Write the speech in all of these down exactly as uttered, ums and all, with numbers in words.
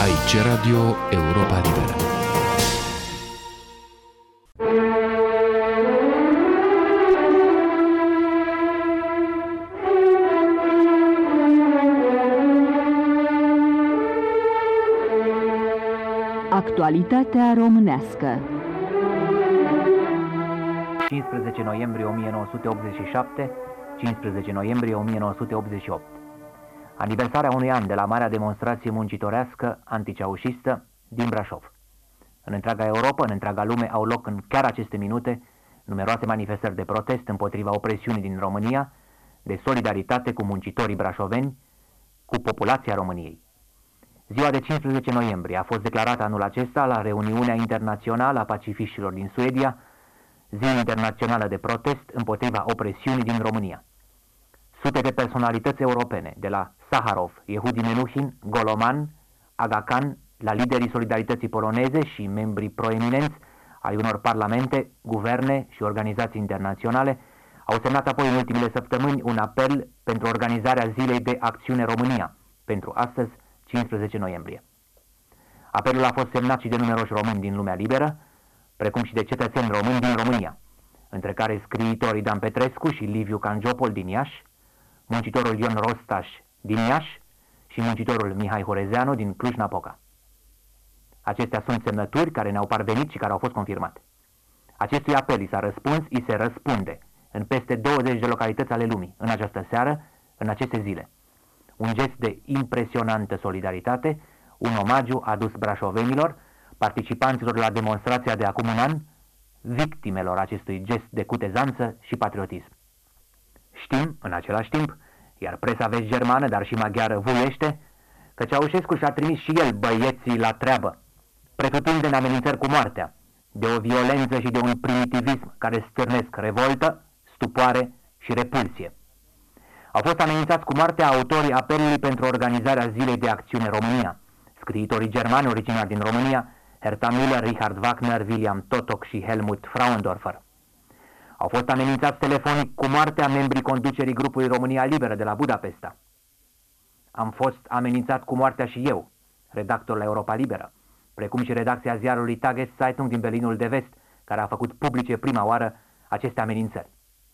Aici Radio Europa Liberă. Actualitatea românească. cincisprezece noiembrie o mie nouă sute optzeci și șapte, cincisprezece noiembrie o mie nouă sute optzeci și opt. Aniversarea unui an de la marea demonstrație muncitorească anticeaușistă din Brașov. În întreaga Europa, în întreaga lume, au loc în chiar aceste minute numeroase manifestări de protest împotriva opresiunii din România, de solidaritate cu muncitorii brașoveni, cu populația României. Ziua de cincisprezece noiembrie a fost declarată anul acesta la reuniunea internațională a pacifiștilor din Suedia, zi internațională de protest împotriva opresiunii din România. Sute de personalități europene, de la Saharov, Yehudi Menuhin, Goloman, Aga Khan, la liderii solidarității poloneze și membrii proeminenți ai unor parlamente, guverne și organizații internaționale, au semnat apoi în ultimele săptămâni un apel pentru organizarea Zilei de Acțiune România, pentru astăzi, cincisprezece noiembrie. Apelul a fost semnat și de numeroși români din lumea liberă, precum și de cetățeni români din România, între care scriitorii Dan Petrescu și Liviu Cangiopol din Iași, muncitorul Ion Rostaș din Iași și muncitorul Mihai Horezeanu din Cluj-Napoca. Acestea sunt semnături care ne-au parvenit și care au fost confirmate. Acestui apel i s-a răspuns, i se răspunde în peste douăzeci de localități ale lumii, în această seară, în aceste zile. Un gest de impresionantă solidaritate, un omagiu adus brașovenilor, participanților la demonstrația de acum un an, victimelor acestui gest de cutezanță și patriotism. Știm, în același timp, iar presa vest-germană, dar și maghiară vuiește, că Ceaușescu și-a trimis și el băieții la treabă, pretutindeni amenințări cu moartea, de o violență și de un primitivism care stârnesc revoltă, stupoare și repulsie. Au fost amenințați cu moartea autorii apelului pentru organizarea Zilei de Acțiune România, scriitorii germani originari din România, Herta Müller, Richard Wagner, William Totok și Helmut Frauendorfer. Au fost amenințați telefonic cu moartea membrii conducerii grupului România Liberă de la Budapesta. Am fost amenințat cu moartea și eu, redactor la Europa Liberă, precum și redacția ziarului Tageszeitung din Berlinul de Vest, care a făcut publice prima oară aceste amenințări.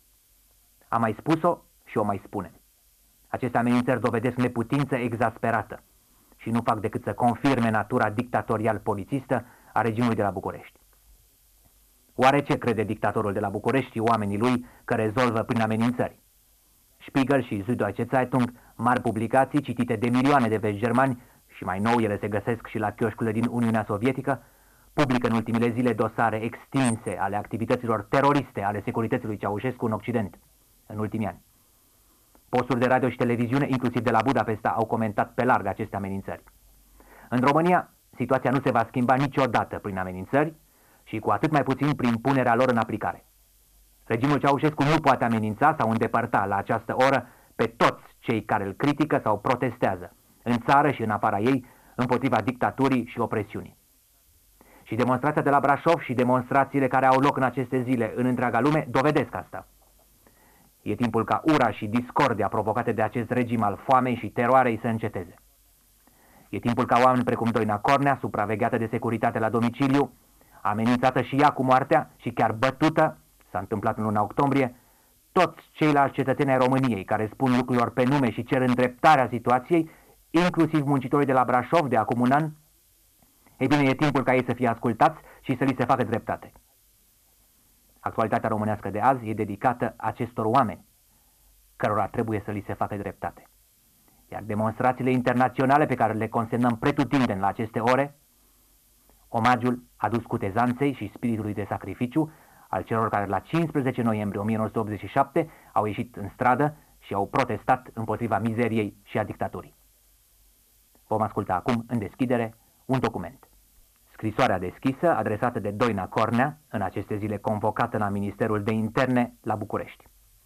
Am mai spus-o și o mai spunem. Aceste amenințări dovedesc neputință exasperată și nu fac decât să confirme natura dictatorial-polițistă a regimului de la București. Oare ce crede dictatorul de la București și oamenii lui că rezolvă prin amenințări? Spiegel și Süddeutsche Zeitung, mari publicații citite de milioane de vest-germani, și mai nou ele se găsesc și la chioșcurile din Uniunea Sovietică, publică în ultimele zile dosare extinse ale activităților teroriste ale securității lui Ceaușescu în Occident, în ultimii ani. Posturi de radio și televiziune, inclusiv de la Budapesta, au comentat pe larg aceste amenințări. În România, situația nu se va schimba niciodată prin amenințări și cu atât mai puțin prin punerea lor în aplicare. Regimul Ceaușescu nu poate amenința sau îndepărta la această oră pe toți cei care îl critică sau protestează, în țară și în afara ei, împotriva dictaturii și opresiunii. Și demonstrația de la Brașov și demonstrațiile care au loc în aceste zile în întreaga lume dovedesc asta. E timpul ca ura și discordia provocate de acest regim al foamei și teroarei să înceteze. E timpul ca oameni precum Doina Cornea, supravegheată de securitate la domiciliu, amenințată și ea cu moartea și chiar bătută, s-a întâmplat în luna octombrie, toți ceilalți cetățeni ai României care spun lucrurilor pe nume și cer îndreptarea situației, inclusiv muncitorii de la Brașov de acum un an, ei bine, e timpul ca ei să fie ascultați și să li se facă dreptate. Actualitatea românească de azi e dedicată acestor oameni, cărora trebuie să li se facă dreptate. Iar demonstrațiile internaționale pe care le consemnăm pretutindeni la aceste ore, omagiul adus cutezanței și spiritului de sacrificiu al celor care la cincisprezece noiembrie o mie nouă sute optzeci și șapte au ieșit în stradă și au protestat împotriva mizeriei și a dictaturii. Vom asculta acum, în deschidere, un document. Scrisoarea deschisă adresată de Doina Cornea, în aceste zile convocată la Ministerul de Interne la București.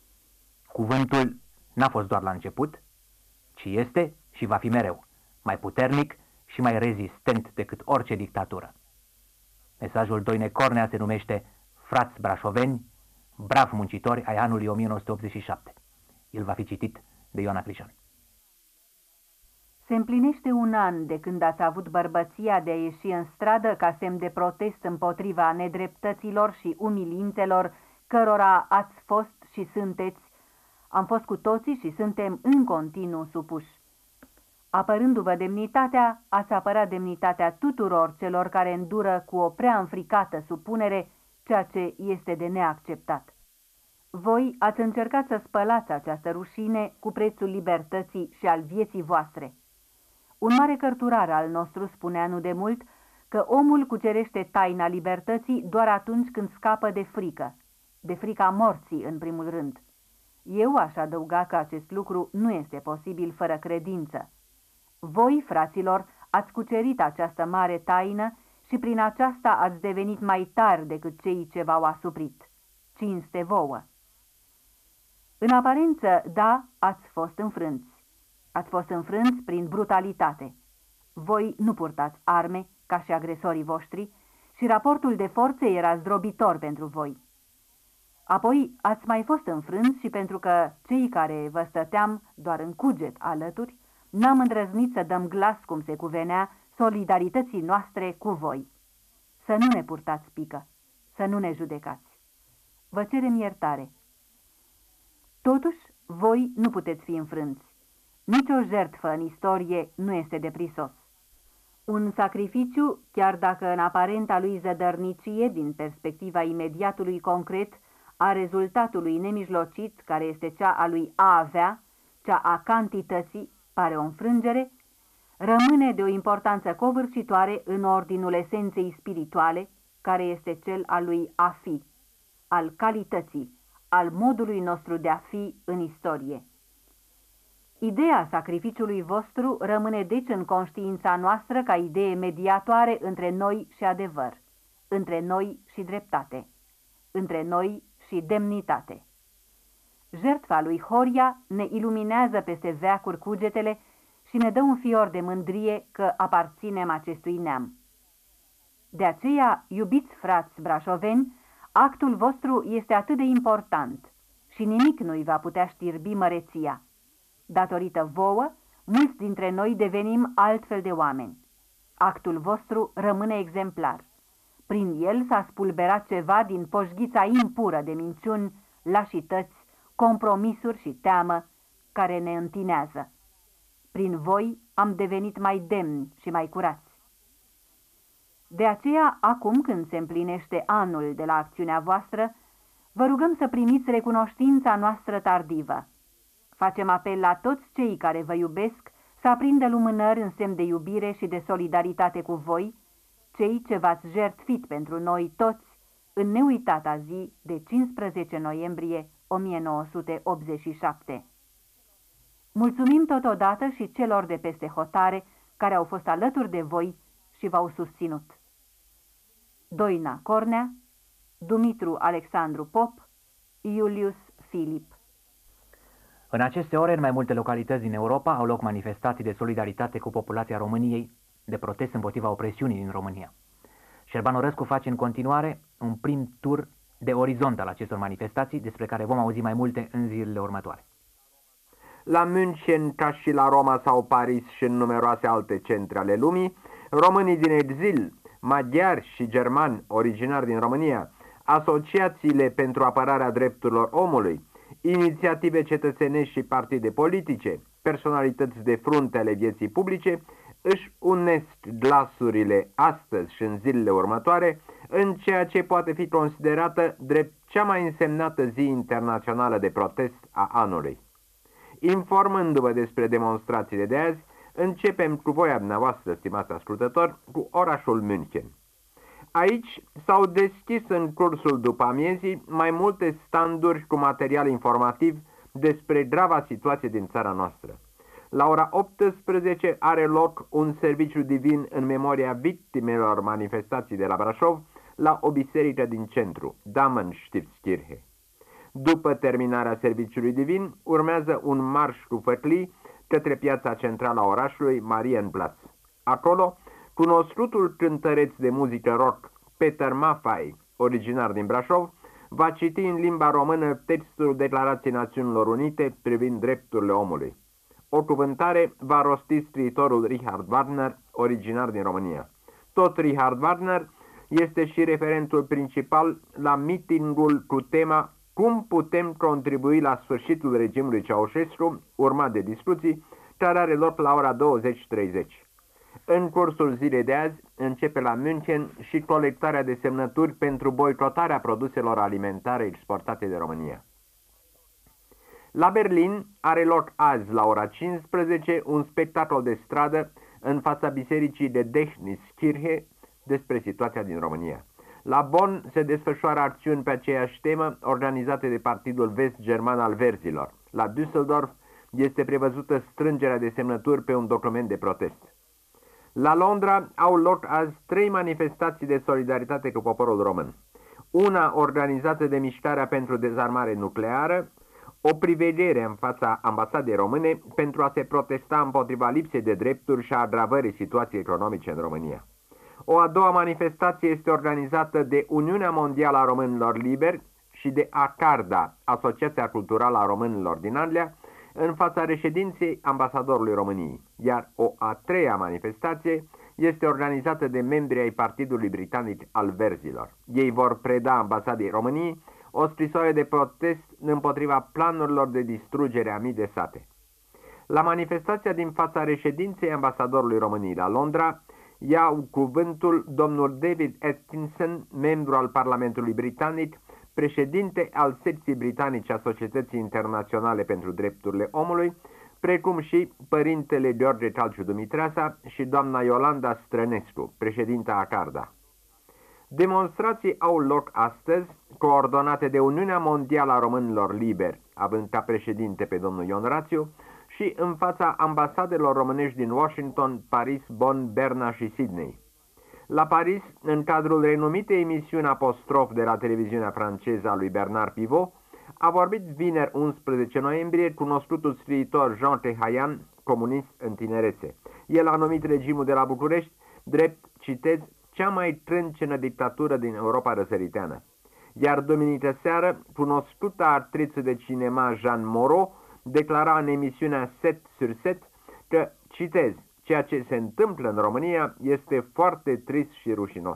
Cuvântul n-a fost doar la început, ci este și va fi mereu mai puternic și mai rezistent decât orice dictatură. Mesajul Doinei Cornea se numește Frați brașoveni, bravi muncitori ai anului o mie nouă sute optzeci și șapte. El va fi citit de Ioana Crișan. Se împlinește un an de când ați avut bărbăția de a ieși în stradă ca semn de protest împotriva nedreptăților și umilințelor cărora ați fost și sunteți, am fost cu toții și suntem în continuu supuși. Apărându-vă demnitatea, ați apărat demnitatea tuturor celor care îndură cu o prea înfricată supunere ceea ce este de neacceptat. Voi ați încercat să spălați această rușine cu prețul libertății și al vieții voastre. Un mare cărturar al nostru spunea nu de mult că omul cucerește taina libertății doar atunci când scapă de frică, de frica morții în primul rând. Eu aș adăuga că acest lucru nu este posibil fără credință. Voi, fraților, ați cucerit această mare taină și prin aceasta ați devenit mai tari decât cei ce v-au asuprit. Cinste vouă! În aparență, da, ați fost înfrânți. Ați fost înfrânți prin brutalitate. Voi nu purtați arme, ca și agresorii voștri, și raportul de forțe era zdrobitor pentru voi. Apoi ați mai fost înfrânți și pentru că cei care vă stăteam doar în cuget alături, n-am îndrăznit să dăm glas cum se cuvenea solidarității noastre cu voi. Să nu ne purtați pică, să nu ne judecați. Vă cerem iertare. Totuși, voi nu puteți fi înfrânți. Nici o jertfă în istorie nu este de prisos. Un sacrificiu, chiar dacă în aparenta lui zădărnicie, din perspectiva imediatului concret, a rezultatului nemijlocit, care este cea a lui a avea, cea a cantității, pare o înfrângere, rămâne de o importanță covârșitoare în ordinul esenței spirituale, care este cel al lui a fi, al calității, al modului nostru de a fi în istorie. Ideea sacrificiului vostru rămâne deci în conștiința noastră ca idee mediatoare între noi și adevăr, între noi și dreptate, între noi și demnitate. Jertfa lui Horia ne iluminează peste veacuri cugetele și ne dă un fior de mândrie că aparținem acestui neam. De aceea, iubiți frați brașoveni, actul vostru este atât de important și nimic nu-i va putea știrbi măreția. Datorită vouă, mulți dintre noi devenim altfel de oameni. Actul vostru rămâne exemplar. Prin el s-a spulberat ceva din poșghița impură de minciuni, lașități, compromisuri și teamă care ne întinează. Prin voi am devenit mai demni și mai curați. De aceea, acum când se împlinește anul de la acțiunea voastră, vă rugăm să primiți recunoștința noastră tardivă. Facem apel la toți cei care vă iubesc să aprindă lumânări în semn de iubire și de solidaritate cu voi, cei ce v-ați jertfit pentru noi toți în neuitata zi de cincisprezece noiembrie o mie nouă sute optzeci și șapte. Mulțumim totodată și celor de peste hotare care au fost alături de voi și v-au susținut. Doina Cornea, Dumitru Alexandru Pop, Iulius Filip. În aceste ore, în mai multe localități din Europa, au loc manifestații de solidaritate cu populația României, de protest împotriva opresiunii din România. Șerban Orescu face în continuare un prim tur de orizont al acestor manifestații, despre care vom auzi mai multe în zilele următoare. La München, ca și la Roma sau Paris și în numeroase alte centre ale lumii, românii din exil, maghiari și germani originari din România, asociațiile pentru apărarea drepturilor omului, inițiative cetățenești și partide politice, personalități de frunte ale vieții publice, își unesc glasurile astăzi și în zilele următoare în ceea ce poate fi considerată drept cea mai însemnată zi internațională de protest a anului. Informându-vă despre demonstrațiile de azi, începem cu voia dumneavoastră, stimați ascultători, cu orașul München. Aici s-au deschis în cursul după amiezii mai multe standuri cu material informativ despre grava situație din țara noastră. La ora optsprezece are loc un serviciu divin în memoria victimelor manifestații de la Brașov la o biserică din centru, Damenstiftskirche. După terminarea serviciului divin, urmează un marș cu făclii către piața centrală a orașului, Marienplatz. Acolo, cunoscutul cântăreț de muzică rock Peter Maffay, originar din Brașov, va citi în limba română textul Declarației Națiunilor Unite privind drepturile omului. O cuvântare va rosti scriitorul Richard Wagner, originar din România. Tot Richard Wagner este și referentul principal la mitingul cu tema Cum putem contribui la sfârșitul regimului Ceaușescu, urmat de discuții, care are loc la ora douăzeci și treizeci. În cursul zilei de azi începe la München și colectarea de semnături pentru boicotarea produselor alimentare exportate de România. La Berlin are loc azi la ora cincisprezece un spectacol de stradă în fața bisericii de Dechniskirche despre situația din România. La Bonn se desfășoară acțiuni pe aceeași temă organizate de Partidul Vest-German al Verzilor. La Düsseldorf este prevăzută strângerea de semnături pe un document de protest. La Londra au loc azi trei manifestații de solidaritate cu poporul român. Una organizată de Mișcarea pentru Dezarmare Nucleară, o priveghere în fața ambasadei române pentru a se protesta împotriva lipsei de drepturi și a agravării situației economice în România. O a doua manifestație este organizată de Uniunea Mondială a Românilor Liberi și de ACARDA, Asociația Culturală a Românilor din Anglia, în fața reședinței ambasadorului României, iar o a treia manifestație este organizată de membrii ai Partidului Britanic al Verzilor. Ei vor preda ambasadei României o scrisoare de protest împotriva planurilor de distrugere a mii de sate. La manifestația din fața reședinței ambasadorului României la Londra iau cuvântul domnul David Atkinson, membru al Parlamentului Britanic, președinte al secției britanice a Societății Internaționale pentru Drepturile Omului, precum și părintele George Calciu Dumitreasa și doamna Iolanda Strănescu, președinta ACARDA. Demonstrații au loc astăzi, coordonate de Uniunea Mondială a Românilor Liberi, având ca președinte pe domnul Ion Rațiu, și în fața ambasadelor românești din Washington, Paris, Bonn, Berna și Sydney. La Paris, în cadrul renumitei emisiuni Apostrof de la televiziunea franceză a lui Bernard Pivot, a vorbit vineri unsprezece noiembrie cunoscutul scriitor Jean Tehayan, comunist în tinerețe. El a numit regimul de la București drept, citez, cea mai trâncenă dictatură din Europa răsăriteană. Iar duminică seară, cunoscuta actriță de cinema Jeanne Moreau declara în emisiunea sept sur sept că, citez, ceea ce se întâmplă în România este foarte trist și rușinos.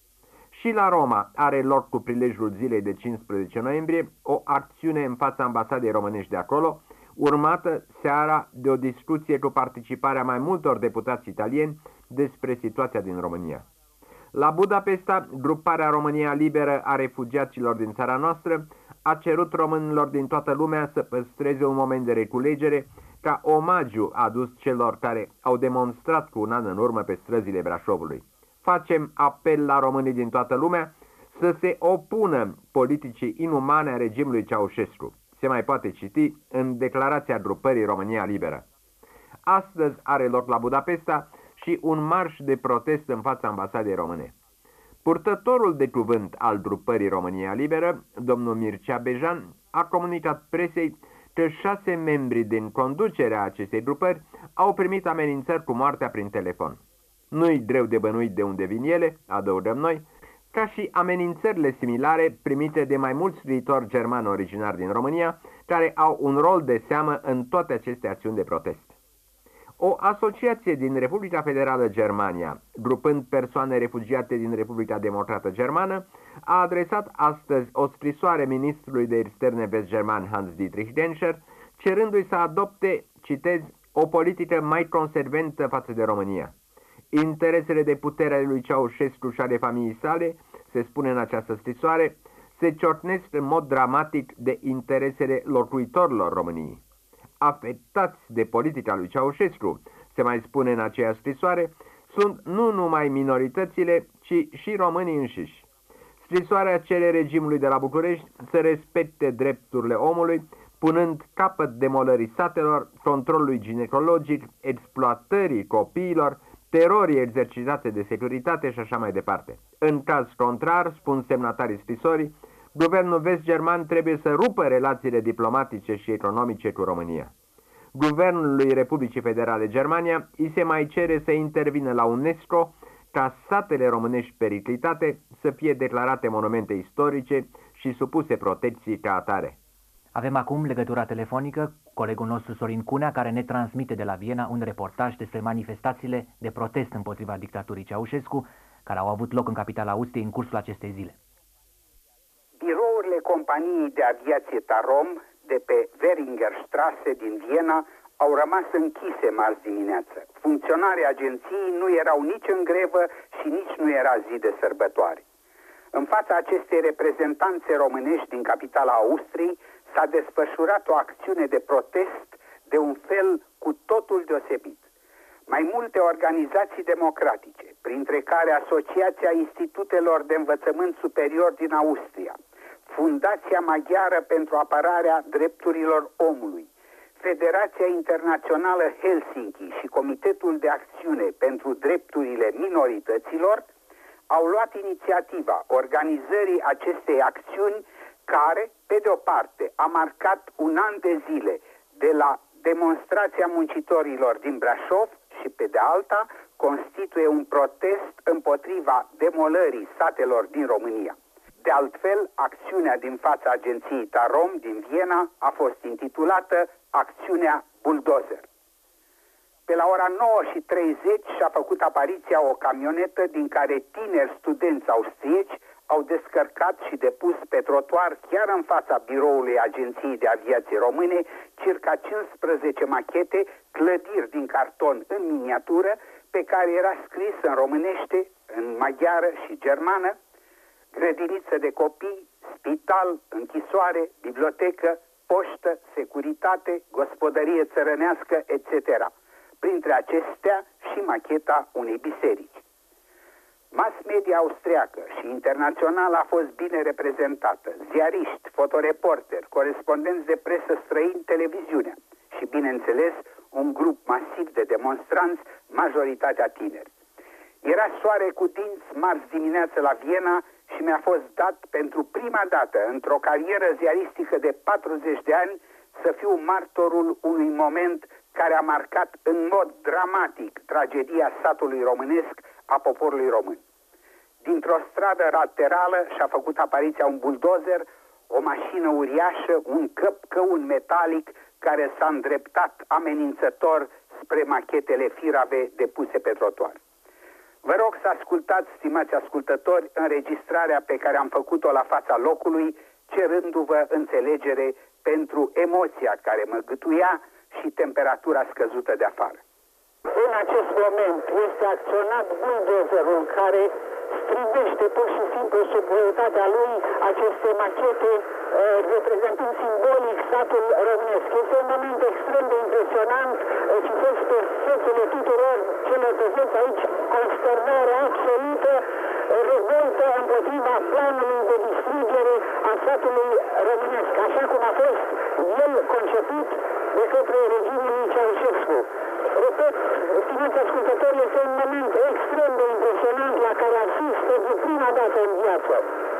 Și la Roma are loc cu prilejul zilei de cincisprezece noiembrie o acțiune în fața ambasadei românești de acolo, urmată seara de o discuție cu participarea mai multor deputați italieni despre situația din România. La Budapesta, gruparea România Liberă a refugiaților din țara noastră a cerut românilor din toată lumea să păstreze un moment de reculegere ca omagiu adus celor care au demonstrat cu un an în urmă pe străzile Brașovului. Facem apel la românii din toată lumea să se opună politicii inumane a regimului Ceaușescu. Se mai poate citi în declarația grupării România Liberă. Astăzi are loc la Budapesta și un marș de protest în fața ambasadei române. Purtătorul de cuvânt al grupării România Liberă, domnul Mircea Bejan, a comunicat presei că șase membri din conducerea acestei grupări au primit amenințări cu moartea prin telefon. Nu-i greu de bănuit de unde vin ele, adăugăm noi, ca și amenințările similare primite de mai mulți scriitori germani originari din România, care au un rol de seamă în toate aceste acțiuni de protest. O asociație din Republica Federală Germania, grupând persoane refugiate din Republica Democrată Germană, a adresat astăzi o scrisoare ministrului de externe vest-german Hans-Dietrich Genscher, cerându-i să adopte, citez, o politică mai consecventă față de România. Interesele de putere ale lui Ceaușescu și ale familiei sale, se spune în această scrisoare, se ciocnesc în mod dramatic de interesele locuitorilor României. Afectați de politica lui Ceaușescu, se mai spune în aceeași scrisoare, sunt nu numai minoritățile, ci și românii înșiși. Scrisoarea cere regimului de la București să respecte drepturile omului, punând capăt demolării satelor, controlului ginecologic, exploatării copiilor, terorii exercitate de securitate și așa mai departe. În caz contrar, spun semnatarii scrisorii, guvernul vest-german trebuie să rupă relațiile diplomatice și economice cu România. Guvernului Republicii Federale Germania îi se mai cere să intervină la UNESCO ca satele românești periclitate să fie declarate monumente istorice și supuse protecției ca atare. Avem acum legătura telefonică cu colegul nostru Sorin Cunea, care ne transmite de la Viena un reportaj despre manifestațiile de protest împotriva dictaturii Ceaușescu, care au avut loc în capitala Austriei în cursul acestei zile. Birourile companiei de aviație Tarom de pe Weringerstraße din Viena au rămas închise marți dimineață. Funcționarii agenției nu erau nici în grevă și nici nu era zi de sărbătoare. În fața acestei reprezentanțe românești din capitala Austriei s-a desfășurat o acțiune de protest de un fel cu totul deosebit. Mai multe organizații democratice, printre care Asociația Institutelor de Învățământ Superior din Austria, Fundația Maghiară pentru Apărarea Drepturilor Omului, Federația Internațională Helsinki și Comitetul de Acțiune pentru Drepturile Minorităților, au luat inițiativa organizării acestei acțiuni care, pe de o parte, a marcat un an de zile de la demonstrația muncitorilor din Brașov și, pe de alta, constituie un protest împotriva demolării satelor din România. De altfel, acțiunea din fața agenției Tarom din Viena a fost intitulată Acțiunea Bulldozer. Pe la ora nouă și treizeci și-a făcut apariția o camionetă din care tineri studenți austrieci au descărcat și depus pe trotuar, chiar în fața biroului Agenției de Aviație Române, circa cincisprezece machete, clădiri din carton în miniatură, pe care era scris în românește, în maghiară și germană: grădiniță de copii, spital, închisoare, bibliotecă, poștă, securitate, gospodărie țărănească, et cetera. Printre acestea și macheta unei biserici. Mass media austriacă și internațională a fost bine reprezentată. Ziariști, fotoreporteri, corespondenți de presă străini, televiziunea și, bineînțeles, un grup masiv de demonstranți, majoritatea tineri. Era soare cu dinți marți dimineață la Viena și mi-a fost dat pentru prima dată într-o carieră ziaristică de patruzeci de ani să fiu martorul unui moment care a marcat în mod dramatic tragedia satului românesc a poporului român. Dintr-o stradă laterală și-a făcut apariția un buldozer, o mașină uriașă, un căpcăun metalic care s-a îndreptat amenințător spre machetele firave depuse pe trotuar. Vă rog să ascultați, stimați ascultători, înregistrarea pe care am făcut-o la fața locului, cerându-vă înțelegere pentru emoția care mă gâtuia și temperatura scăzută de afară. În acest moment este acționat buldozerul care strivește pur și simplu sub greutatea lui aceste machete, reprezentând simbolic statul românesc. Este un moment extrem de impresionant. Citesc pe fețele tuturor celor prezenți aici consternare absolută, revoltă împotriva planului de distrugere a statului românesc, așa cum a fost el conceput de către regimul lui Ceaușescu. Repet, stimați ascultători, este un moment extrem de impresionant la care asist pentru prima dată în viață.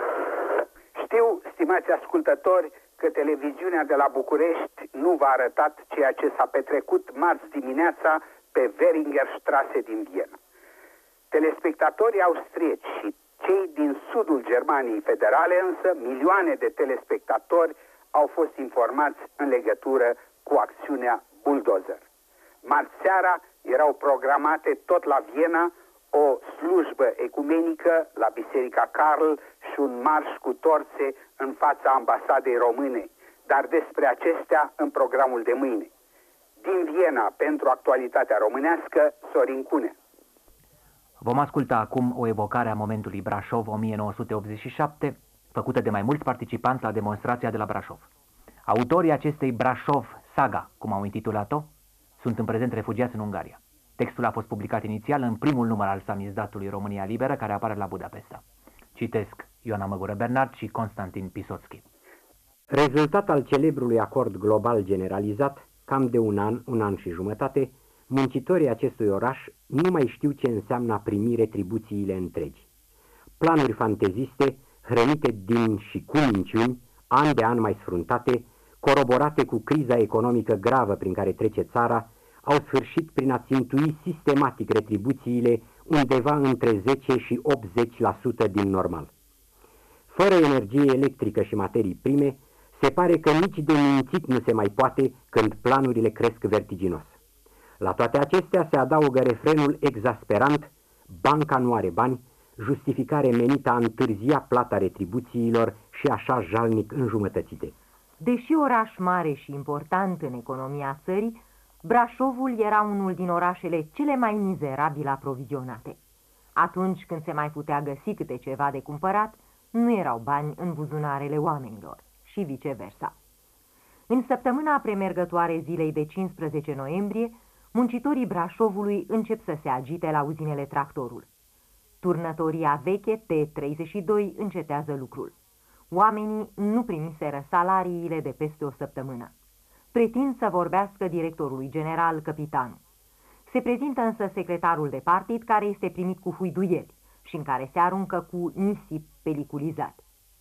Știu, stimați ascultători, că televiziunea de la București nu v-a arătat ceea ce s-a petrecut marți dimineața pe Weringerstraße din Viena. Telespectatorii austrieci și cei din sudul Germaniei Federale însă, milioane de telespectatori, au fost informați în legătură cu acțiunea Bulldozer. Marți seara erau programate tot la Viena o slujbă ecumenică la Biserica Karl și un marș cu torțe în fața ambasadei române, dar despre acestea în programul de mâine. Din Viena, pentru actualitatea românească, Sorin Cunea. Vom asculta acum o evocare a momentului Brașov o mie nouă sute optzeci și șapte, făcută de mai mulți participanți la demonstrația de la Brașov. Autorii acestei Brașov Saga, cum au intitulat-o, sunt în prezent refugiați în Ungaria. Textul a fost publicat inițial în primul număr al samizdatului România Liberă, care apare la Budapesta. Citesc Ioana Măgură Bernard și Constantin Pisotski. Rezultat al celebrului acord global generalizat, cam de un an, un an și jumătate, muncitorii acestui oraș nu mai știu ce înseamnă a primi retribuțiile întregi. Planuri fanteziste, hrănite din și cu minciuni, an de an mai sfruntate, coroborate cu criza economică gravă prin care trece țara, au sfârșit prin a țintui sistematic retribuțiile undeva între zece și optzeci la sută din normal. Fără energie electrică și materii prime, Se pare că nici de mințit nu se mai poate când planurile cresc vertiginos. La toate acestea se adaugă refrenul exasperant: banca nu are bani, justificare menită a întârzia plata retribuțiilor și așa jalnic înjumătățite. Deși oraș mare și important în economia țării, Brașovul era unul din orașele cele mai mizerabil aprovizionate. Atunci când se mai putea găsi câte ceva de cumpărat, nu erau bani în buzunarele oamenilor și viceversa. În săptămâna premergătoare zilei de cincisprezece noiembrie, muncitorii Brașovului încep să se agite la uzinele Tractorul. Turnătoria veche T treizeci și doi încetează lucrul. Oamenii nu primiseră salariile de peste o săptămână. Pretind să vorbească directorului general, căpitanul. Se prezintă însă secretarul de partid, care este primit cu huiduieli și în care se aruncă cu nisip peliculizat.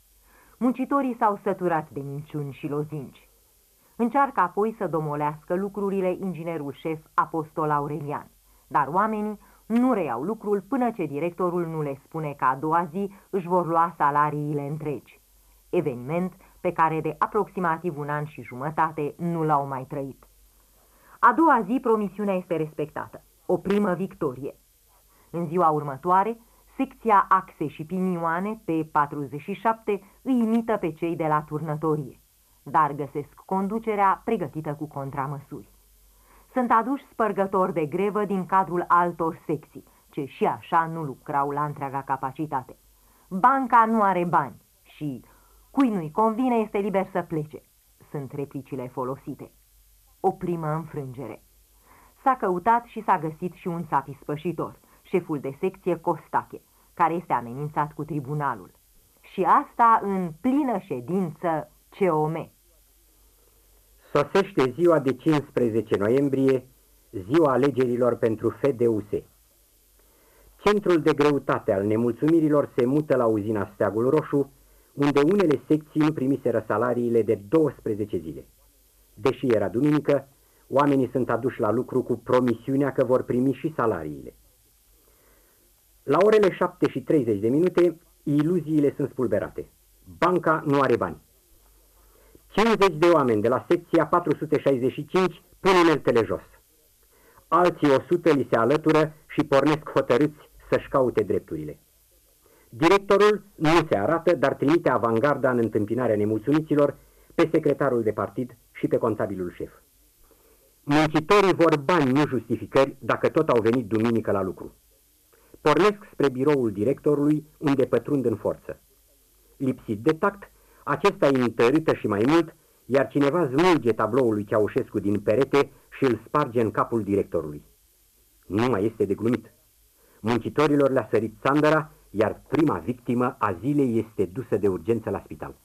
Muncitorii s-au săturat de minciuni și lozinci. Încearcă apoi să domolească lucrurile inginerul șef Apostol Aurelian, dar oamenii nu reiau lucrul până ce directorul nu le spune că a doua zi își vor lua salariile întregi. Eveniment pe care de aproximativ un an și jumătate nu l-au mai trăit. A doua zi promisiunea este respectată, o primă victorie. În ziua următoare, secția Axe și Pinioane P patruzeci și șapte îi imită pe cei de la turnătorie, dar găsesc conducerea pregătită cu contramăsuri. Sunt aduși spărgători de grevă din cadrul altor secții, ce și așa nu lucrau la întreaga capacitate. Banca nu are bani și cui nu-i convine este liber să plece, sunt replicile folosite. O primă înfrângere. S-a căutat și s-a găsit și un satisfășitor, șeful de secție Costache, care este amenințat cu tribunalul. Și asta în plină ședință C O M. Sosește ziua de cincisprezece noiembrie, ziua alegerilor pentru F D U S. Centrul de greutate al nemulțumirilor se mută la uzina Steagul Roșu, unde unele secții nu primiseră salariile de douăsprezece zile. Deși era duminică, oamenii sunt aduși la lucru cu promisiunea că vor primi și salariile. La orele șapte și treizeci de minute, iluziile sunt spulberate. Banca nu are bani. cincizeci de oameni de la secția patru sute șaizeci și cinci pun uneltele jos. Alții o sută li se alătură și pornesc hotărâți să-și caute drepturile. Directorul nu se arată, dar trimite avangarda în întâmpinarea nemulțumiților pe secretarul de partid și pe contabilul șef. Muncitorii vor bani, nu justificări, dacă tot au venit duminică la lucru. Pornesc spre biroul directorului, unde pătrund în forță. Lipsit de tact, acesta îi întărâtă și mai mult, iar cineva smulge tabloul lui Ceaușescu din perete și îl sparge în capul directorului. Nu mai este de glumit. Muncitorilor le-a sărit țandăra, iar prima victimă a zilei este dusă de urgență la spital.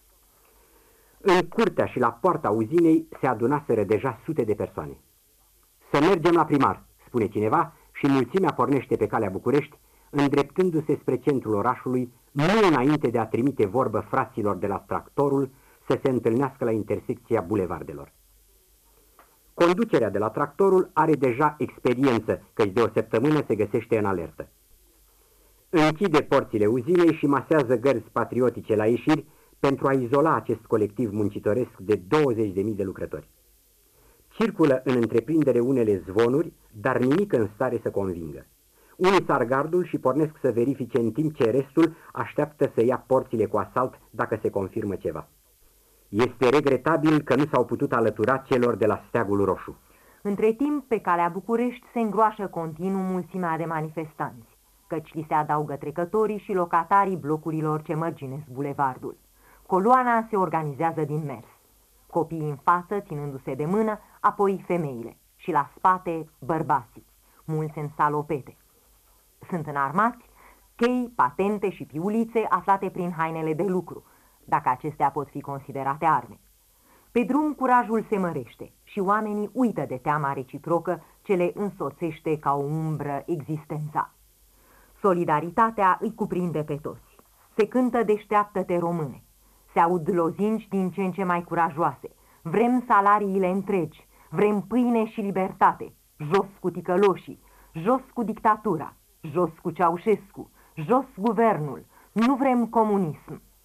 În curtea și la poarta uzinei se adunaseră deja sute de persoane. Să mergem la primar, spune cineva, și mulțimea pornește pe calea București, îndreptându-se spre centrul orașului, nu înainte de a trimite vorbă fraților de la Tractorul să se întâlnească la intersecția bulevardelor. Conducerea de la Tractorul are deja experiență, căci de o săptămână se găsește în alertă. Închide porțile uzinei și masează gărzi patriotice la ieșiri pentru a izola acest colectiv muncitoresc de douăzeci de mii de lucrători. Circulă în întreprindere unele zvonuri, dar nimic în stare să convingă. Unii sar gardul și pornesc să verifice în timp ce restul așteaptă să ia porțile cu asalt dacă se confirmă ceva. Este regretabil că nu s-au putut alătura celor de la Steagul Roșu. Între timp, pe calea București se îngroașă continuu mulțimea de manifestanți, căci li se adaugă trecătorii și locatarii blocurilor ce mărginesc bulevardul. Coloana se organizează din mers. Copiii în față, ținându-se de mână, apoi femeile și la spate bărbații, mulți în salopete. Sunt înarmați, chei, patente și piulițe aflate prin hainele de lucru, dacă acestea pot fi considerate arme. Pe drum curajul se mărește și oamenii uită de teama reciprocă ce le însoțește ca o umbră existența. Solidaritatea îi cuprinde pe toți. Se cântă Deșteaptă-te române. Se aud lozinci din ce în ce mai curajoase. Vrem salariile întregi, vrem pâine și libertate. Jos cu ticăloșii, jos cu dictatura, jos cu Ceaușescu, jos guvernul. Nu vrem comunism.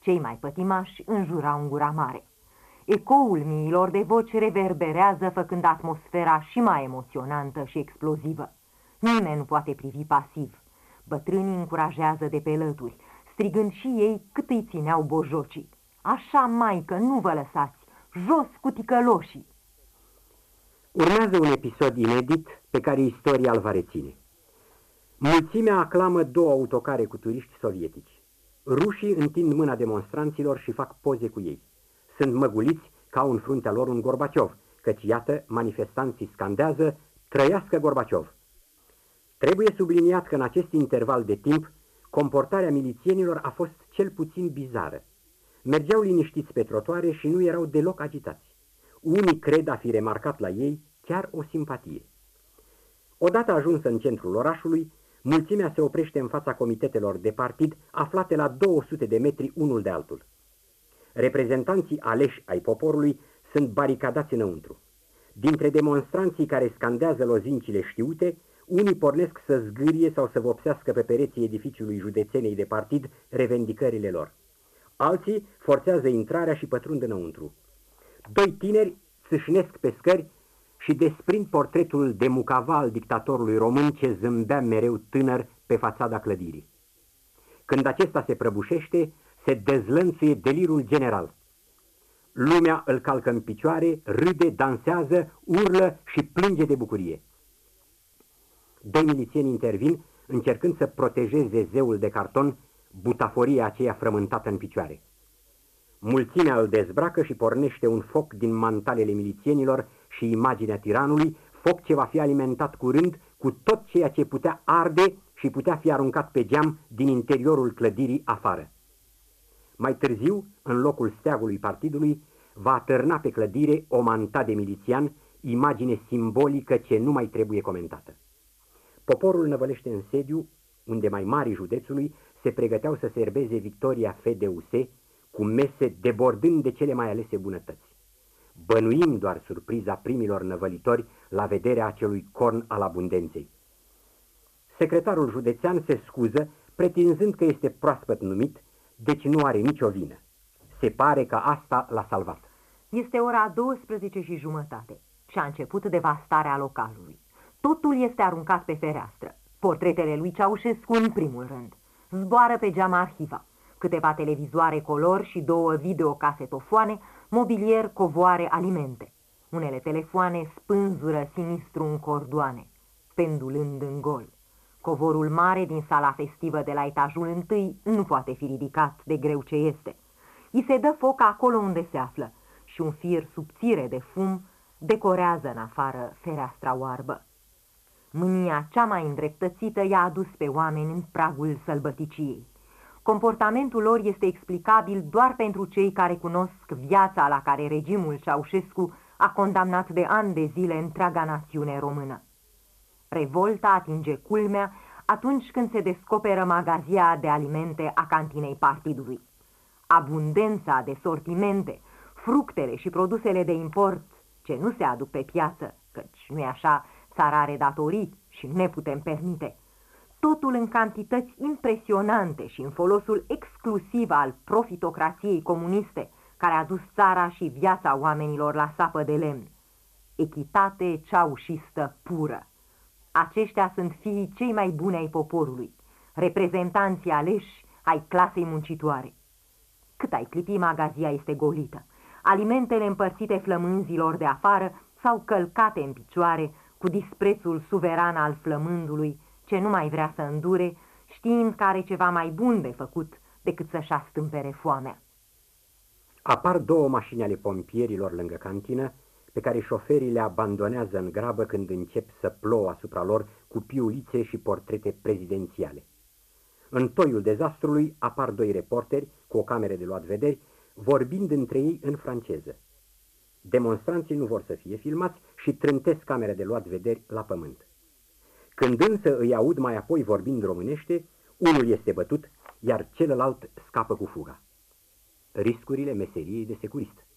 Cei mai pătimași înjurau în gura mare. Ecoul miilor de voci reverberează, făcând atmosfera și mai emoționantă și explozivă. Nimeni nu poate privi pasiv. Bătrânii încurajează de pe lături, strigând și ei cât îi țineau bojocii. Așa, maică, nu vă lăsați! Jos cu ticăloșii! Urmează un episod inedit pe care istoria îl va reține. Mulțimea aclamă două autocare cu turiști sovietici. Rușii întind mâna demonstranților și fac poze cu ei. Sunt măguliți ca în fruntea lor un Gorbaciov, căci iată, manifestanții scandează, trăiască Gorbaciov. Trebuie subliniat că în acest interval de timp, comportarea milițienilor a fost cel puțin bizară. Mergeau liniștiți pe trotuare și nu erau deloc agitați. Unii cred a fi remarcat la ei chiar o simpatie. Odată ajunsă în centrul orașului, mulțimea se oprește în fața comitetelor de partid aflate la două sute de metri unul de altul. Reprezentanții aleși ai poporului sunt baricadați înăuntru. Dintre demonstranții care scandează lozincile știute, unii pornesc să zgârie sau să vopsească pe pereții edificiului județenei de partid revendicările lor. Alții forțează intrarea și pătrund înăuntru. Doi tineri țâșnesc pe scări și desprind portretul de mucava al dictatorului român ce zâmbea mereu tânăr pe fațada clădirii. Când acesta se prăbușește, se dezlănțuie delirul general. Lumea îl calcă în picioare, râde, dansează, urlă și plânge de bucurie. Doi milițieni intervin, încercând să protejeze zeul de carton, butaforia aceea frământată în picioare. Mulțimea îl dezbracă și pornește un foc din mantalele milițienilor și imaginea tiranului, foc ce va fi alimentat curând cu tot ceea ce putea arde și putea fi aruncat pe geam din interiorul clădirii afară. Mai târziu, în locul steagului partidului, va atârna pe clădire o manta de milițian, imagine simbolică ce nu mai trebuie comentată. Poporul năvălește în sediu, unde mai mari județului se pregăteau să serbeze victoria F D U S, cu mese debordând de cele mai alese bunătăți. Bănuim doar surpriza primilor năvălitori la vederea acelui corn al abundenței. Secretarul județean se scuză, pretinzând că este proaspăt numit, deci nu are nicio vină. Se pare că asta l-a salvat. Este ora douăsprezece și jumătate și a început devastarea localului. Totul este aruncat pe fereastră. Portretele lui Ceaușescu în primul rând. Zboară pe geam arhiva. Câteva televizoare color și două videocasetofoane, mobilier, covoare, alimente. Unele telefoane spânzură sinistru în cordoane, pendulând în gol. Covorul mare din sala festivă de la etajul întâi nu poate fi ridicat de greu ce este. I se dă foc acolo unde se află și un fir subțire de fum decorează în afară fereastra oarbă. Mânia cea mai îndreptățită i-a adus pe oameni în pragul sălbăticiei. Comportamentul lor este explicabil doar pentru cei care cunosc viața la care regimul Ceaușescu a condamnat de ani de zile întreaga națiune română. Revolta atinge culmea atunci când se descoperă magazia de alimente a cantinei partidului. Abundența de sortimente, fructele și produsele de import ce nu se aduc pe piață, căci nu-i așa, țara are datorii și ne putem permite. Totul în cantități impresionante și în folosul exclusiv al profitocrației comuniste, care a dus țara și viața oamenilor la sapă de lemn. Echitate ceaușistă pură. Aceștia sunt fiii cei mai buni ai poporului, reprezentanții aleși ai clasei muncitoare. Cât ai clipi, magazia este golită. Alimentele împărțite flămânzilor de afară sau călcate în picioare cu disprețul suveran al flămândului, ce nu mai vrea să îndure, știind că are ceva mai bun de făcut decât să-și astâmpere foamea. Apar două mașini ale pompierilor lângă cantină, pe care șoferii le abandonează în grabă când încep să plouă asupra lor cu piulițe și portrete prezidențiale. În toiul dezastrului apar doi reporteri cu o cameră de luat vederi, vorbind între ei în franceză. Demonstranții nu vor să fie filmați și trântesc camera de luat vederi la pământ. Când însă îi aud mai apoi vorbind românește, unul este bătut, iar celălalt scapă cu fuga. Riscurile meseriei de securist.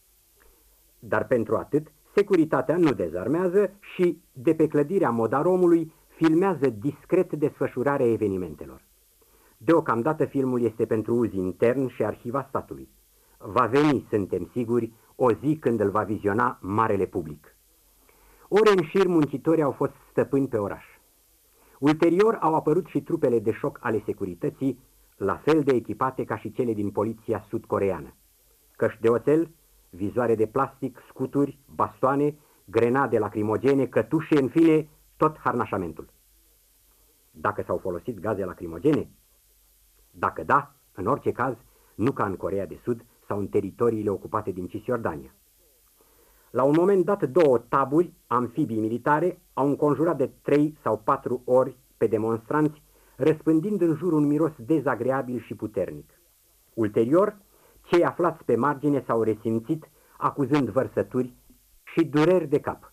Dar pentru atât, securitatea nu dezarmează și, de pe clădirea Modaromului, filmează discret desfășurarea evenimentelor. Deocamdată filmul este pentru uz intern și arhiva statului. Va veni, suntem siguri, o zi când îl va viziona marele public. Ore în șir muncitorii au fost stăpâni pe oraș. Ulterior au apărut și trupele de șoc ale securității, la fel de echipate ca și cele din poliția sud-coreeană. Căști de oțel, vizoare de plastic, scuturi, bastoane, grenade lacrimogene, cătușe, în fine, tot harnașamentul. Dacă s-au folosit gaze lacrimogene? Dacă da, în orice caz, nu ca în Coreea de Sud sau în teritoriile ocupate din Cisjordania. La un moment dat, două taburi, amfibii militare, au înconjurat de trei sau patru ori pe demonstranți, răspândind în jur un miros dezagreabil și puternic. Ulterior, cei aflați pe margine s-au resimțit, acuzând vărsături și dureri de cap.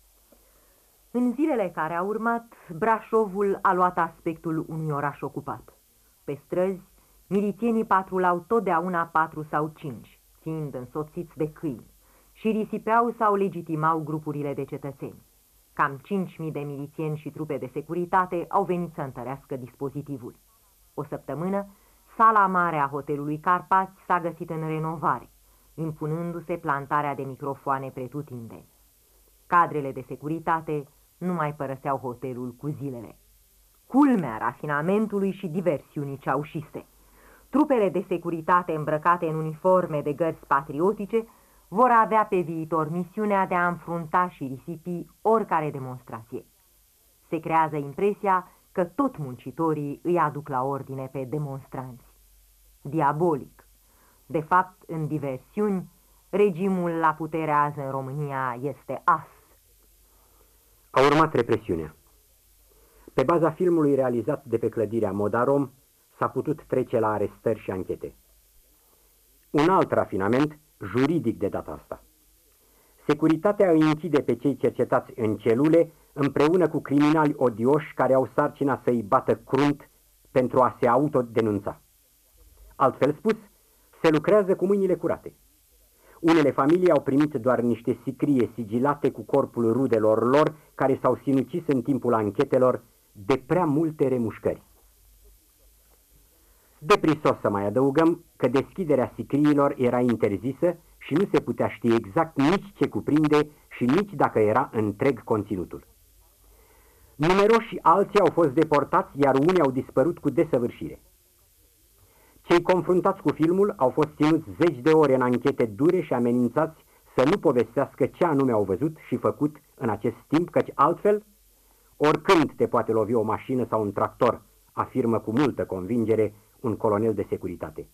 În zilele care au urmat, Brașovul a luat aspectul unui oraș ocupat. Pe străzi, milițienii patrulau totdeauna patru sau cinci, fiind însoțiți de câini, și risipeau sau legitimau grupurile de cetățeni. Cam cinci mii de milițieni și trupe de securitate au venit să întărească dispozitivul. O săptămână, sala mare a hotelului Carpați s-a găsit în renovare, impunându-se plantarea de microfoane pretutindeni. Cadrele de securitate nu mai părăseau hotelul cu zilele. Culmea rafinamentului și diversiunii ceaușiste. Trupele de securitate îmbrăcate în uniforme de gărzi patriotice vor avea pe viitor misiunea de a înfrunta și risipi oricare demonstrație. Se creează impresia că tot muncitorii îi aduc la ordine pe demonstranți. Diabolic. De fapt, în diversiuni, regimul la putere azi în România este as. A urmat represiunea. Pe baza filmului realizat de pe clădirea Modarom s-a putut trece la arestări și anchete. Un alt rafinament, juridic de data asta. Securitatea îi închide pe cei cercetați în celule împreună cu criminali odioși care au sarcina să-i bată crunt pentru a se autodenunța. Altfel spus, se lucrează cu mâinile curate. Unele familii au primit doar niște sicrie sigilate cu corpul rudelor lor care s-au sinucis în timpul anchetelor de prea multe remușcări. De prisos să mai adăugăm că deschiderea sicriilor era interzisă și nu se putea ști exact nici ce cuprinde și nici dacă era întreg conținutul. Numeroși alții au fost deportați, iar unii au dispărut cu desăvârșire. Cei confruntați cu filmul au fost ținuți zeci de ore în anchete dure și amenințați să nu povestească ce anume au văzut și făcut în acest timp, căci altfel, oricând te poate lovi o mașină sau un tractor, afirmă cu multă convingere un colonel de securitate.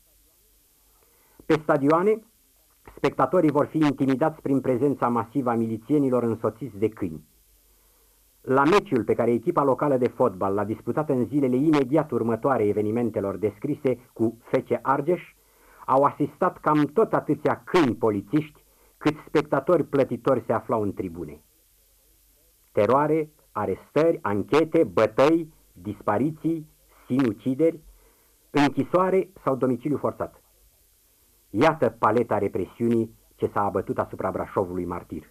Pe stadioane, spectatorii vor fi intimidați prin prezența masivă a milițienilor însoțiți de câini. La meciul pe care echipa locală de fotbal l-a disputat în zilele imediat următoare evenimentelor descrise cu F C Argeș, au asistat cam tot atâția câini polițiști cât spectatori plătitori se aflau în tribune. Teroare, arestări, anchete, bătăi, dispariții, sinucideri, închisoare sau domiciliu forțat. Iată paleta represiunii ce s-a abătut asupra Brașovului martir.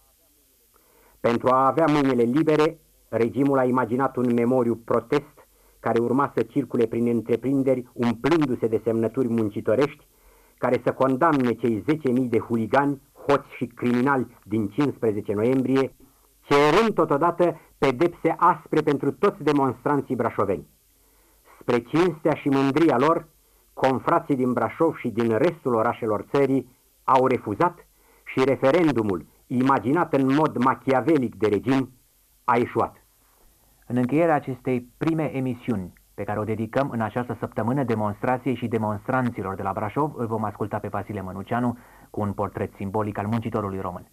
Pentru a avea mâinile libere, regimul a imaginat un memoriu protest care urma să circule prin întreprinderi umplându-se de semnături muncitorești care să condamne cei zece mii de huligani, hoți și criminali din cincisprezece noiembrie, cerând totodată pedepse aspre pentru toți demonstranții brașoveni. Spre cinstea și mândria lor, confrații din Brașov și din restul orașelor țării au refuzat și referendumul, imaginat în mod machiavelic de regim, a eșuat. În încheierea acestei prime emisiuni, pe care o dedicăm în această săptămână demonstrației și demonstranților de la Brașov, îl vom asculta pe Vasile Mănuceanu cu un portret simbolic al muncitorului român.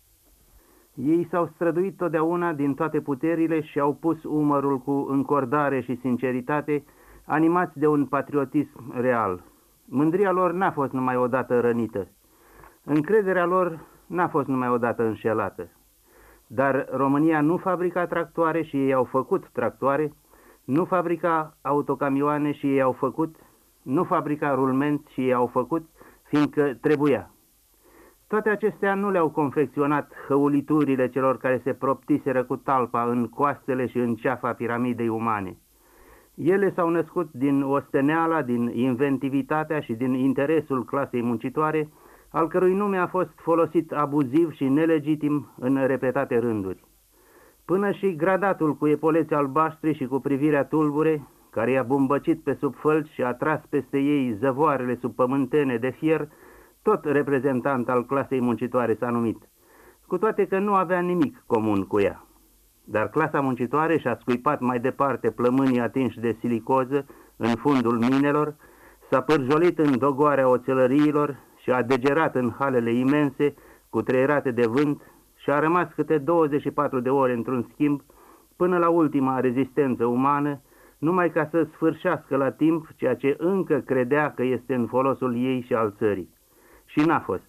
Ei s-au străduit totdeauna din toate puterile și au pus umărul cu încordare și sinceritate, animați de un patriotism real. Mândria lor n-a fost numai odată rănită. Încrederea lor n-a fost numai odată înșelată. Dar România nu fabrica tractoare și ei au făcut tractoare, nu fabrica autocamioane și ei au făcut, nu fabrica rulmenți și ei au făcut, fiindcă trebuia. Toate acestea nu le-au confecționat hăuliturile celor care se proptiseră cu talpa în coastele și în ceafa piramidei umane. Ele s-au născut din osteneala, din inventivitatea și din interesul clasei muncitoare, al cărui nume a fost folosit abuziv și nelegitim în repetate rânduri. Până și gradatul cu epoleți albaștri și cu privirea tulbure, care i-a bumbăcit pe sub fălci și a tras peste ei zăvoarele subpământene de fier, tot reprezentant al clasei muncitoare s-a numit, cu toate că nu avea nimic comun cu ea. Dar clasa muncitoare și-a scuipat mai departe plămânii atinși de silicoză în fundul minelor, s-a pârjolit în dogoarea oțelăriilor și a degerat în halele imense, cutreierate de vânt, și a rămas câte douăzeci și patru de ore într-un schimb, până la ultima rezistență umană, numai ca să sfârșească la timp ceea ce încă credea că este în folosul ei și al țării. Și n-a fost.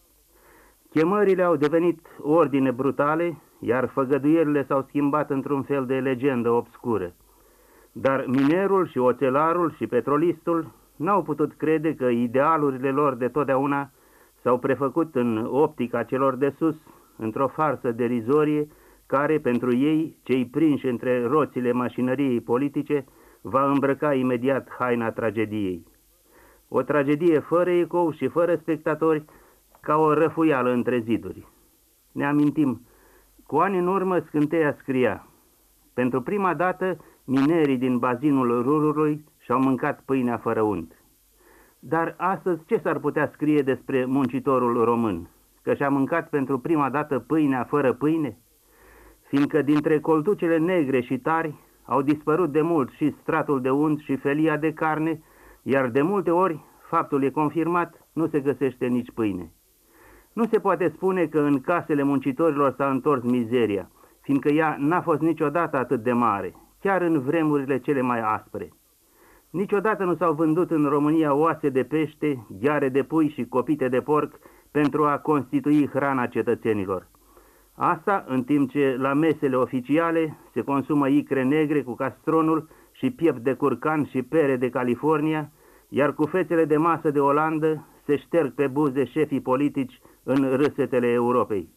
Chemările au devenit ordine brutale, iar făgăduierile s-au schimbat într-un fel de legendă obscură. Dar minerul și oțelarul și petrolistul n-au putut crede că idealurile lor de totdeauna s-au prefăcut în optica celor de sus, într-o farsă derizorie care, pentru ei, cei prinși între roțile mașinăriei politice, va îmbrăca imediat haina tragediei. O tragedie fără ecou și fără spectatori, ca o răfuială între ziduri. Ne amintim, cu ani în urmă Scânteia scria: pentru prima dată, minerii din bazinul Rurului și-au mâncat pâinea fără unt. Dar astăzi ce s-ar putea scrie despre muncitorul român? Că și-a mâncat pentru prima dată pâinea fără pâine? Fiindcă dintre coltucele negre și tari au dispărut de mult și stratul de unt și felia de carne, iar de multe ori, faptul e confirmat, nu se găsește nici pâine. Nu se poate spune că în casele muncitorilor s-a întors mizeria, fiindcă ea n-a fost niciodată atât de mare, chiar în vremurile cele mai aspre. Niciodată nu s-au vândut în România oase de pește, gheare de pui și copite de porc pentru a constitui hrana cetățenilor. Asta în timp ce la mesele oficiale se consumă icre negre cu castronul și piept de curcan și pere de California, iar cu fețele de masă de Olandă se șterg pe buze șefii politici în râsetele Europei.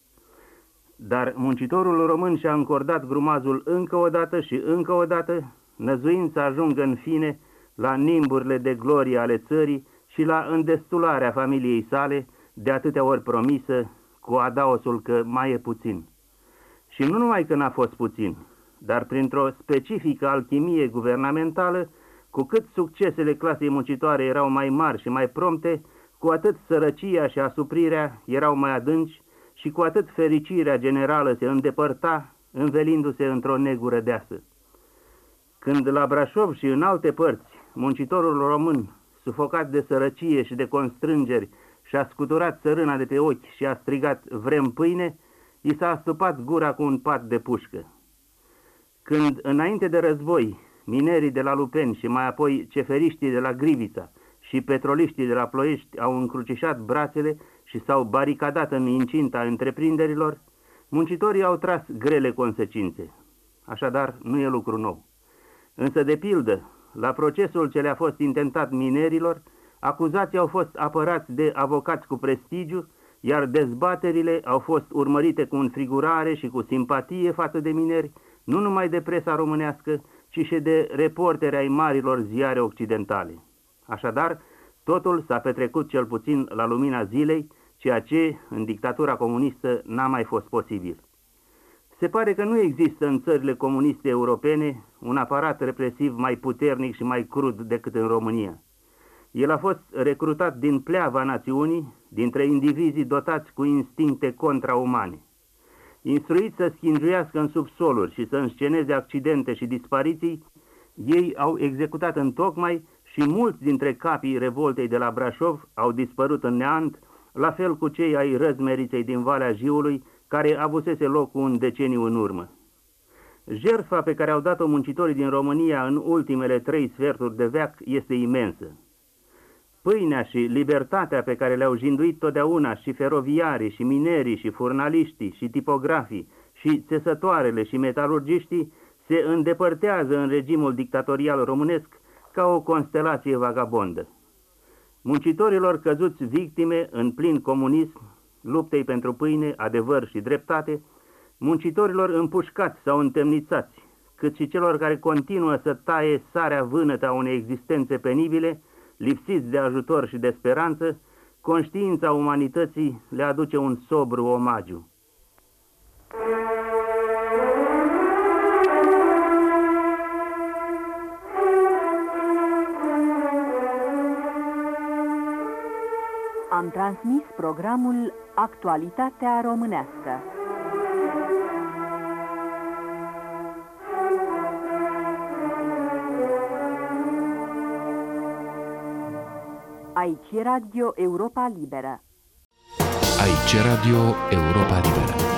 Dar muncitorul român și-a încordat grumazul încă o dată și încă o dată, năzuind să ajungă în fine la nimburile de glorie ale țării și la îndestularea familiei sale, de atâtea ori promisă, cu adaosul că mai e puțin. Și nu numai că n-a fost puțin, dar printr-o specifică alchimie guvernamentală, cu cât succesele clasei muncitoare erau mai mari și mai prompte, cu atât sărăcia și asuprirea erau mai adânci și cu atât fericirea generală se îndepărta, învelindu-se într-o negură deasă. Când la Brașov și în alte părți, muncitorul român, sufocat de sărăcie și de constrângeri, și-a scuturat țărâna de pe ochi și a strigat: vrem pâine, i s-a astupat gura cu un pat de pușcă. Când, înainte de război, minerii de la Lupeni și mai apoi ceferiștii de la Grivița și petroliștii de la Ploiești au încrucișat brațele și s-au baricadat în incinta întreprinderilor, muncitorii au tras grele consecințe. Așadar, nu e lucru nou. Însă, de pildă, la procesul ce le-a fost intentat minerilor, acuzații au fost apărați de avocați cu prestigiu, iar dezbaterile au fost urmărite cu înfrigurare și cu simpatie față de mineri, nu numai de presa românească, ci și de reporteri ai marilor ziare occidentale. Așadar, totul s-a petrecut cel puțin la lumina zilei, ceea ce, în dictatura comunistă, n-a mai fost posibil. Se pare că nu există în țările comuniste europene un aparat represiv mai puternic și mai crud decât în România. El a fost recrutat din pleava națiunii, dintre indivizii dotați cu instincte contraumane. Instruiți să schingiuiască în subsoluri și să însceneze accidente și dispariții, ei au executat întocmai și mulți dintre capii revoltei de la Brașov au dispărut în neant, la fel cu cei ai răzmeriței din Valea Jiului, care avusese loc cu un deceniu în urmă. Jertfa pe care au dat-o muncitorii din România în ultimele trei sferturi de veac este imensă. Pâinea și libertatea pe care le-au jinduit totdeauna și feroviarii, și minerii, și furnaliștii, și tipografii, și țesătoarele, și metalurgiștii se îndepărtează în regimul dictatorial românesc ca o constelație vagabondă. Muncitorilor căzuți victime în plin comunism, luptei pentru pâine, adevăr și dreptate, muncitorilor împușcați sau întemnițați, cât și celor care continuă să taie sarea vânătă a unei existențe penibile, lipsiți de ajutor și de speranță, conștiința umanității le aduce un sobru omagiu. Am transmis programul Actualitatea Românească. Aici Radio Europa Liberă. Aici Radio Europa Liberă.